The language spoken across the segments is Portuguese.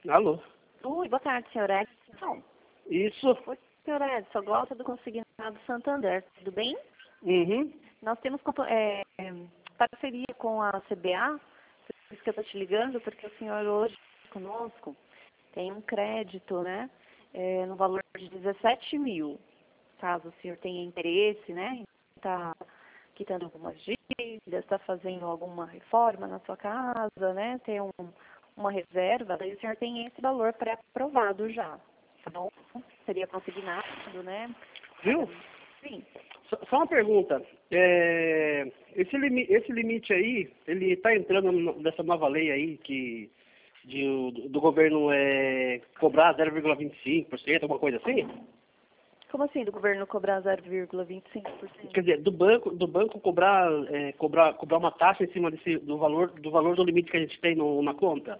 Alô? Oi, boa tarde, senhor Edson. Isso. Oi, senhor Edson, gosto do Consignado Santander, tudo bem? Uhum. Nós temos parceria com a CBA, por isso que eu estou te ligando, porque o senhor hoje conosco tem um crédito, né, no valor de 17 mil. Caso o senhor tenha interesse, né, está quitando algumas dívidas, está fazendo alguma reforma na sua casa, né, tem uma reserva, daí o senhor tem esse valor pré-aprovado já, tá bom? Seria consignado, né? Viu? Sim. Só uma pergunta. Esse limite aí, ele está entrando nessa nova lei aí do governo cobrar 0,25%, alguma coisa assim? Como assim, do governo cobrar 0,25%? Quer dizer, do banco cobrar uma taxa em cima do valor do limite que a gente tem na conta?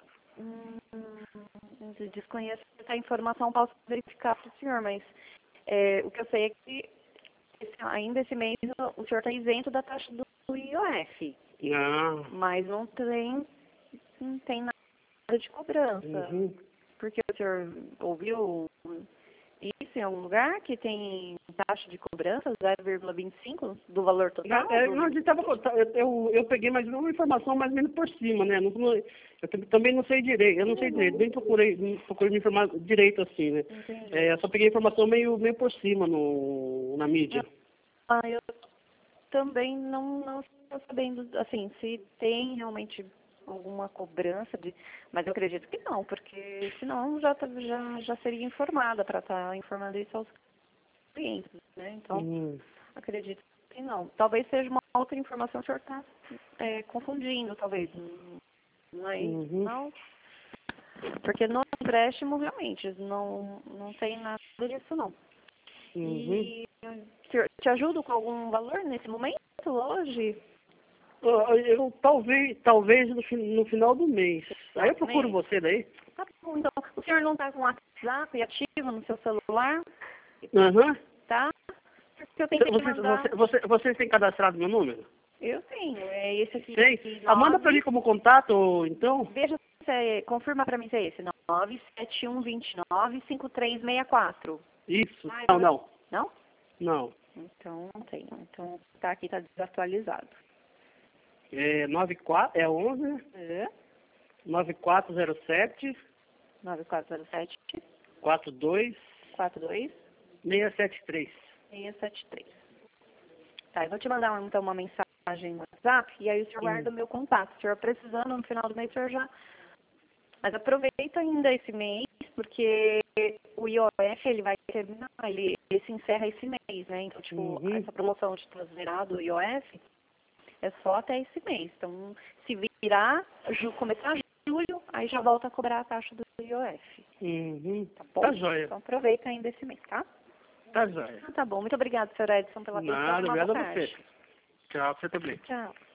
Desconheço essa informação, posso verificar para o senhor, mas o que eu sei é que ainda esse mês o senhor está isento da taxa do IOF. Ah. Mas não tem nada de cobrança. Uhum. Porque o senhor ouviu isso em algum lugar que tem taxa de cobrança 0,25 do valor total? Eu peguei mais uma informação mais ou menos por cima, né? Eu também não sei direito, nem procurei me informar direito assim, né? Eu só peguei a informação meio por cima na mídia. Eu também não estou sabendo, assim, se tem realmente alguma cobrança, mas eu acredito que não, porque senão já seria informada para estar informando isso aos clientes, né? Então, acredito que não. Talvez seja uma outra informação que o senhor está confundindo, talvez. Não é isso, não? Porque no empréstimo, realmente, não tem nada disso, não. E o senhor te ajuda com algum valor nesse momento, hoje? Eu talvez no final do mês. Aí eu procuro você daí. Tá bom, então, o senhor não está com o WhatsApp ativo no seu celular? Uhum. Tá? Porque eu tenho que mandar... Você tem cadastrado meu número? Eu tenho, é esse aqui. Tem? Manda para mim como contato, então. Veja se confirma para mim se é esse. 971295364. Isso. Não. Não? Não. Então não tenho. Então tá aqui, tá desatualizado. 11 9407 9407 42 673. Tá, eu vou te mandar então uma mensagem no WhatsApp e aí o senhor guarda o meu contato. Se o senhor precisando no final do mês, o senhor já... Mas aproveita ainda esse mês, porque o IOF ele vai terminar, ele se encerra esse mês, né? Então, tipo, essa promoção de estar zerado o IOF é só até esse mês. Então, se virar, começar julho, aí já volta a cobrar a taxa do IOF. Tá bom? Tá joia. Então aproveita ainda esse mês, tá? Tá joia. Tá bom. Muito obrigada, senhor Edson, pela atenção. Nada, obrigado a você. Tchau, pra você também. Tchau.